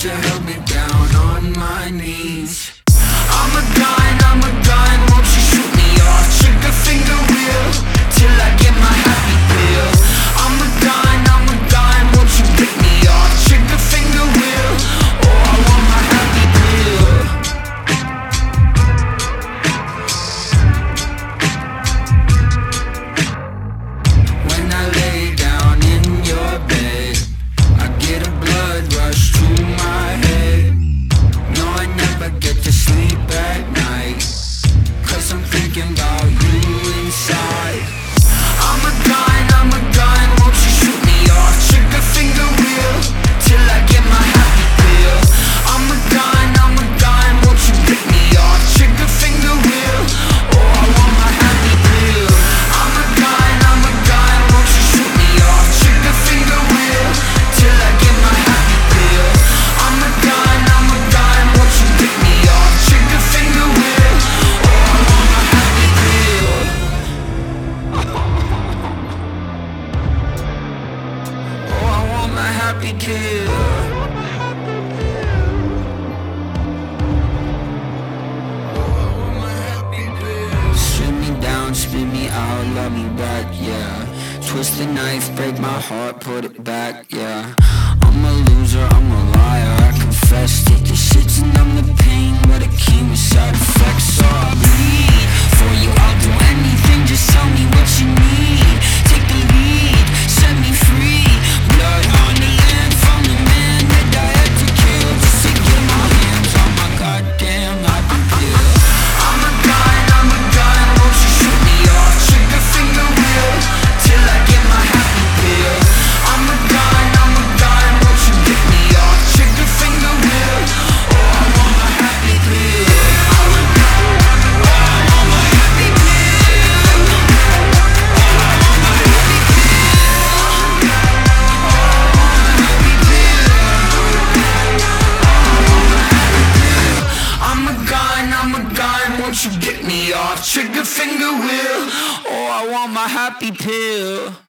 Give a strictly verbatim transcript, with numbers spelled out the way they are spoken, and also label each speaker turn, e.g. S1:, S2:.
S1: you held me down on my knees. I'm a gun, I'm a gun, won't you shoot me off? Trigger finger wheel, till I get my happy pill. I'm a gun, I'm a gun, won't you pick me off? Trigger finger wheel, oh I want my happy pill. When I lay down in your bed, I get a blood rush to my head. No, I never get to sleep at night, cause I'm thinking about you inside. I'm a gun, I'm a gun, won't you shoot me off? Trigger finger wheel, till I get my happy pill. I'm a gun, I'm a gun, won't you pick me off? Trigger finger wheel, oh I want my happy pill. I'm a gun, I'm a gun, won't you shoot me off? Trigger finger wheel, till I get my happy pill. I'm a gun, I'm a gun, won't you pick me off? Trigger finger wheel, oh I want my happy pill. Oh, I want my happy pill. Spin me down, spin me out, love me back, yeah. Twist the knife, break my heart, put it back, yeah. I'm a loser, I'm a liar, I confess. Take the shits and I'm the pain, but it came with side effects. So I'll bleed for you, I'll do anything, just tell me what you need. Take the lead, set me free. Blood on the land from the man that I had to kill, just to get my hands on my goddamn happy pill. I'm a gun, I'm a gun, won't you shoot me off? Trigger finger wheel, till I get my happy pill. I'm a gun, I'm a gun, won't you pick me off? Trigger finger wheel, oh I want my happy pill. I'm a gun, oh I want my happy pill. Oh I want my happy pill. Oh I want my happy pill. Oh I want my happy pill. I'm a gun, I'm a gun, won't you get me off? Trigger finger wheel, oh I want my happy pill.